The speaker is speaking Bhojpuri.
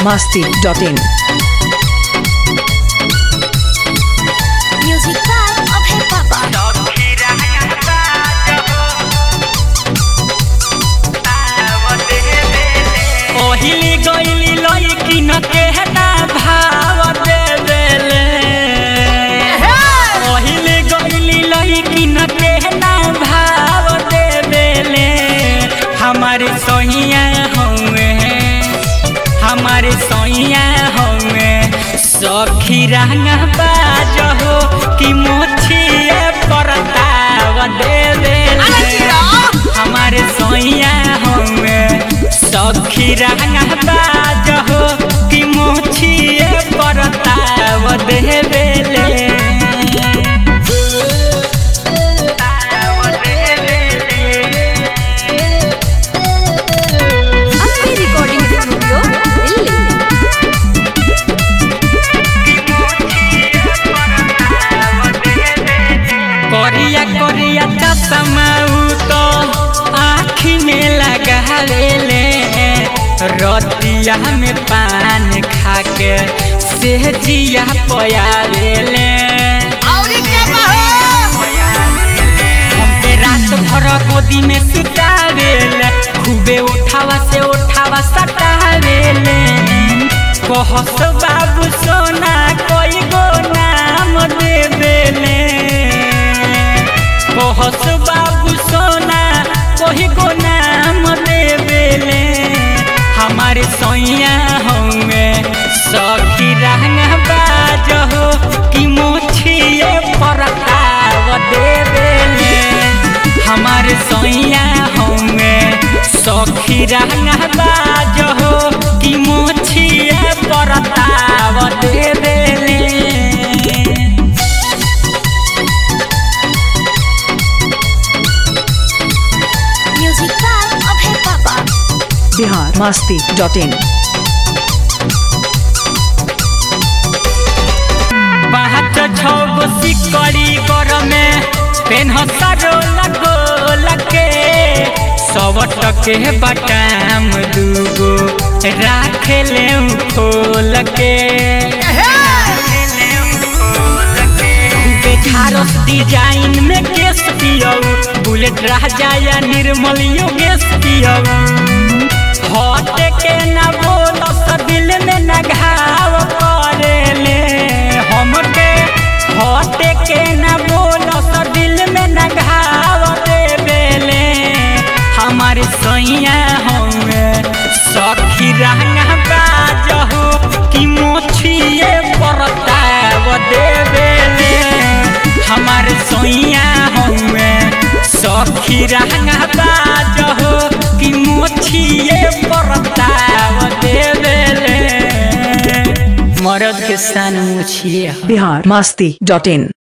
biharmasti.in. Music by Abhay Papa. ओहिली गइली लइकी न केहना भाव देवेले ओहिली गइली लइकी न केहना भाव देवेले हमारे सोहिया हउए हमारे सोहिया हउए सखी रंगा बाजहो कि मोछिए परताव देवेले हमारे सोहिया हउए सखी रंगा बाजहो कि मोछिए परताव देवेले Abhay Recording Studio, Delhi. करिया करिया चश्मा तो आँखी में लगावेले रतिया में पान खाके सेहजिया पयावेले हमके रात भर गोदी में सुतावेले खूबे उठावा से उठावा सटावेले कहस बाबू सोना कोई गो नाम देवेले कहस बाबू सोना कोई गो नाम देवेले हमारे सोइया होंगे सखी रंगा बाजहो कि मोछिए परताव देवेले हमारे सोइया होंगे सखी रंगा बाजहो कि मोछिए परताव देवेले Music by Abhay Papa. biharmasti.in. पाँच छो सिकड़ी कर में पेन सरो लगो लगे सब टके बटाम दूगो राख ले खोल के बेचारस डिजाइन में केस पियो बुलेट राजा या निर्मल योगेश पियो हट के न बोल दिल में न घाव करेले हमके हट के न बोल दिल में न घाव देवेले हमारे सैया होंगे सखी रंगा बाजहो कि मोछिए परताव देवेले हमारे सैया होंगे सखी रंगा बाजहो कि मोछिए परताव देवेले मरद के सन मोछिए biharmasti.in.